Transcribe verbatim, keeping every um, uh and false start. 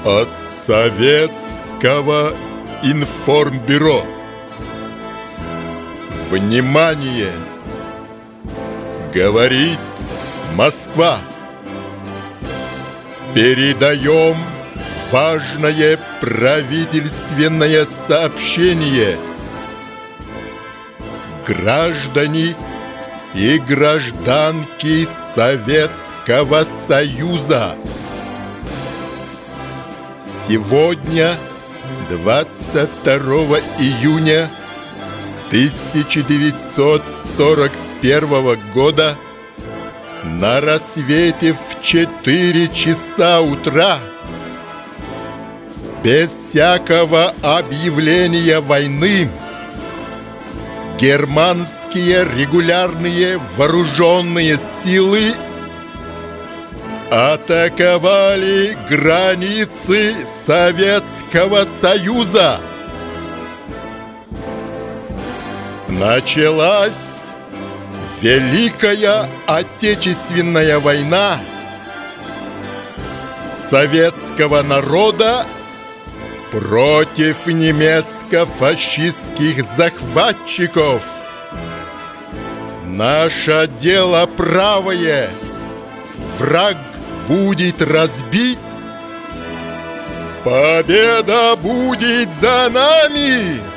От Советского информбюро. Внимание! Говорит Москва. Передаем важное правительственное сообщение. Граждане и гражданки Советского Союза, сегодня, двадцать второго июня тысяча девятьсот сорок первого года, на рассвете в четыре часа утра, без всякого объявления войны, германские регулярные вооруженные силы атаковали границы Советского Союза. Началась Великая Отечественная война советского народа против немецко-фашистских захватчиков. Наше дело правое. Враг будет разбит. Победа будет за нами!